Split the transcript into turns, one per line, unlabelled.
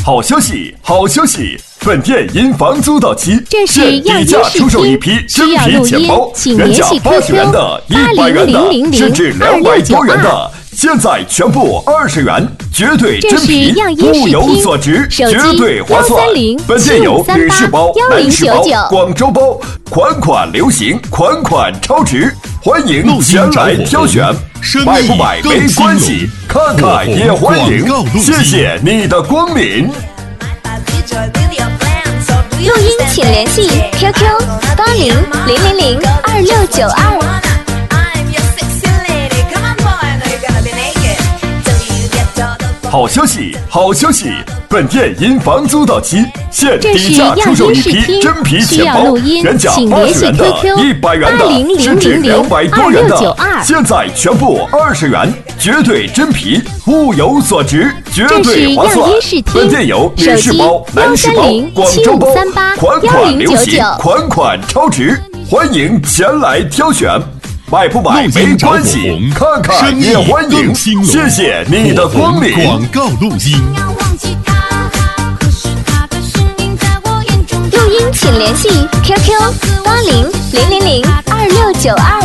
好消息，好消息！本店因房租到期，现低价出售一批真皮钱包，原价80元的、100元的，甚至200多元的，现在全部20元，绝对真皮，物有所值，绝对划算。本店有女士包、男士包、广州包，款款流行，款款超值，欢迎前来挑选。买不买没关系，看看也欢迎。谢谢你的光临。
录音请联系 QQ8000022692。
好消息，好消息！本店因房租到期，现低价出售一批真皮钱包，原价80元的、100元的，甚至200多元的，现在全部20元，绝对真皮，物有所值，绝对划算。本店有女士包、男士包、广州包，款款流行，款款超值，欢迎前来挑选。买不买没关系，看看也欢迎。谢谢你的光临。
广告录音。
录音请联系 QQ8000022692。